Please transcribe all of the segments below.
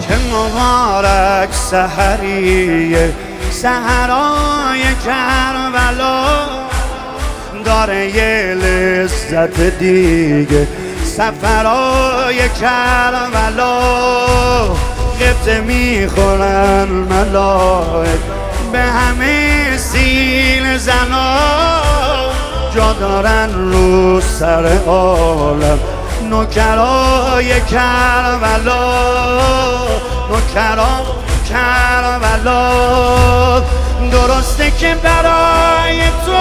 چه مبارک سحریه سحرای کربلا، داره یه لذت دیگه سفرای کربلا. قبطه میخورن ملائک به همه سیل زنا، جا دارن رو سر عالم نوکرای کربلا. نوکرای کربلا درسته که برای تو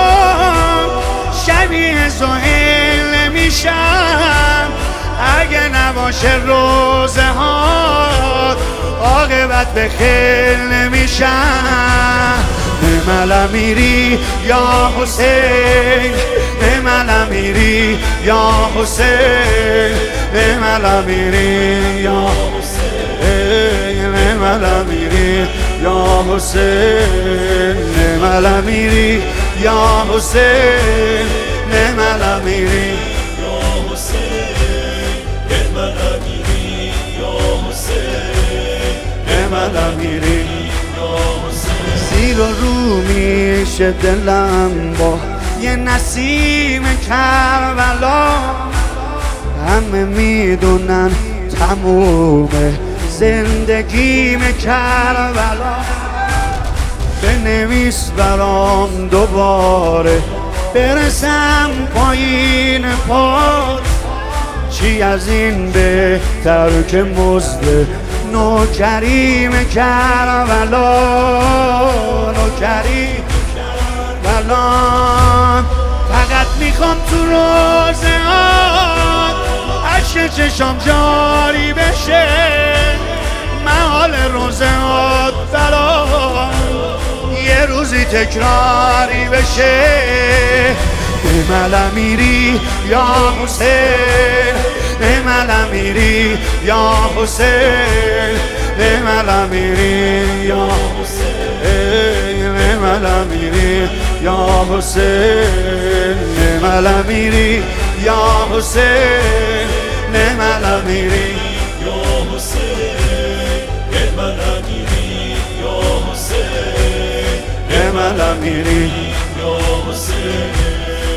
شبیه سهیل میشم، اگه نباشه روزه ها عاقبت به خیل نمیشم. نمال میری یا حسین، نمال میری یا حسین، نمال میری یا حسین، نمال میری یا حسین، نمال میری یا حسین، نمال میری یا حسین، نمال میری یا حسین، نمال میری یا حسین. زیر و رو میشه دلم با یه نسیم کربلا، همه میدونن تمومه زندگیم کربلا. بنویس برام دوباره برسم پایین پات، چی از این بهتر که مزد نوکریم کربلا. نوکریم کربلا فقط میخوام تو روزهات عشق چشم جاری بشه، محال روزهات برام یه روزی تکراری بشه. نمال میری یا حسین، نمال میری یا حسین، نمال میری یا حسین، نمال میری یا حسین، نمال میری یا حسین، نمال میری یا حسین، نمال میری یا حسین، نمال میری یا حسین.